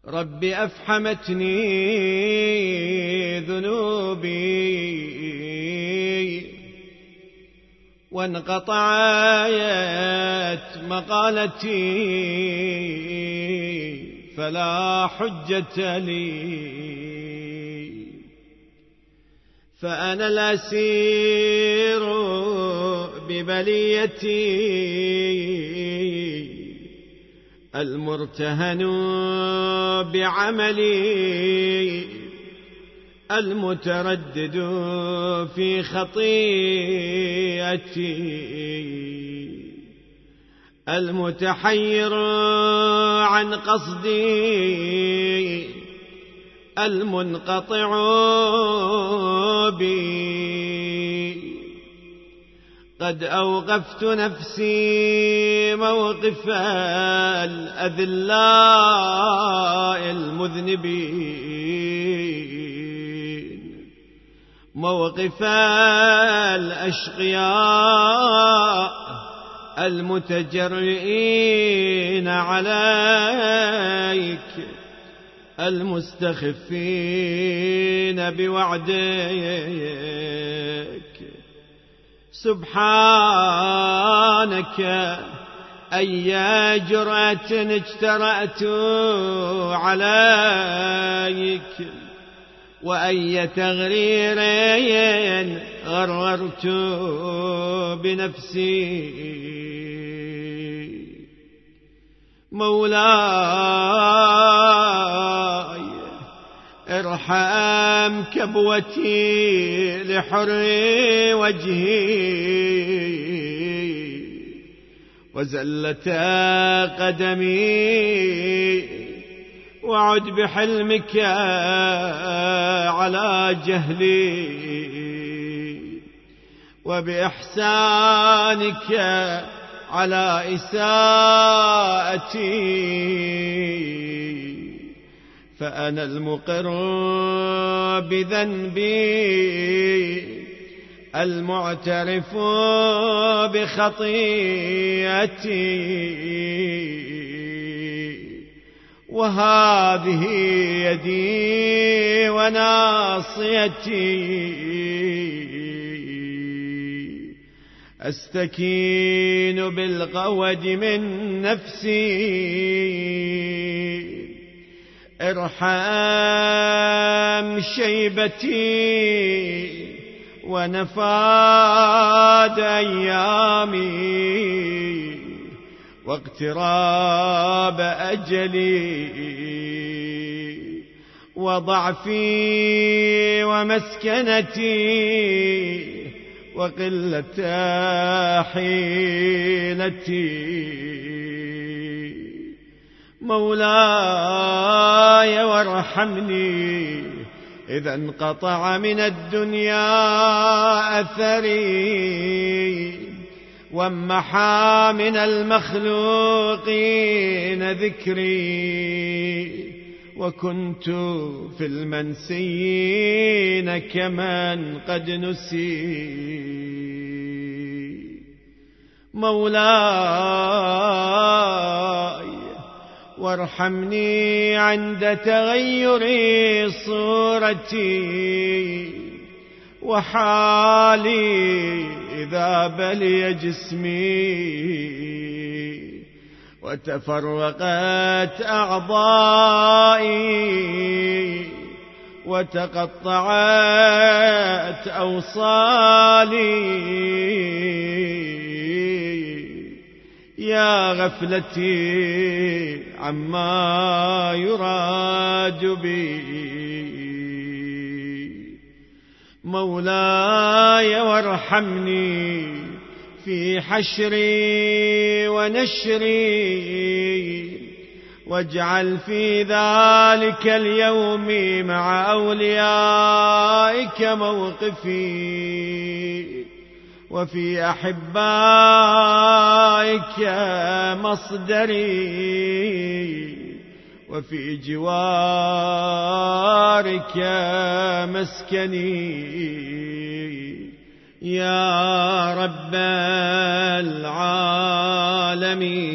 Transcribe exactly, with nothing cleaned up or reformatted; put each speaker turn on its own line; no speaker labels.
رب أفحمتني ذنوبي وانقطعت مقالتي فلا حجة لي، فأنا الأسير ببليتي المرتهن بعملي المتردد في خطيئتي المتحير عن قصدي المنقطع بي. قد أوقفت نفسي موقف الأذلاء المذنبين، موقف الأشقياء المتجرئين عليك المستخفين بوعدك. سبحانك أي جرأة اجترأت عليك، وأي تغرير غررت بنفسي. مولاي ارحم كبوتي لحر وجهي وزلت قدمي، وعد بحلمك على جهلي وبإحسانك على إساءتي. فأنا المقر بذنبي المعترف بخطيئتي، وهذه يدي وناصيتي أستكين بالقود من نفسي. ارحم شيبتي ونفاد أيامي واقتراب أجلي وضعفي ومسكنتي وقلة حيلتي. مولاي وارحمني إذا انقطع من الدنيا أثري وامحى من المخلوقين ذكري، وكنت في المنسيين كمن قد نسي. مولاي وارحمني عند تغير صورتي وحالي إذا بلي جسمي وتفرقت أعضائي وتقطعت أوصالي. يا غفلتي عما يراد بي. مولاي وارحمني في حشري ونشري، واجعل في ذلك اليوم مع أوليائك موقفي، وفي أحبائك مصدري، وفي جوارك مسكني. يا رب العالمين.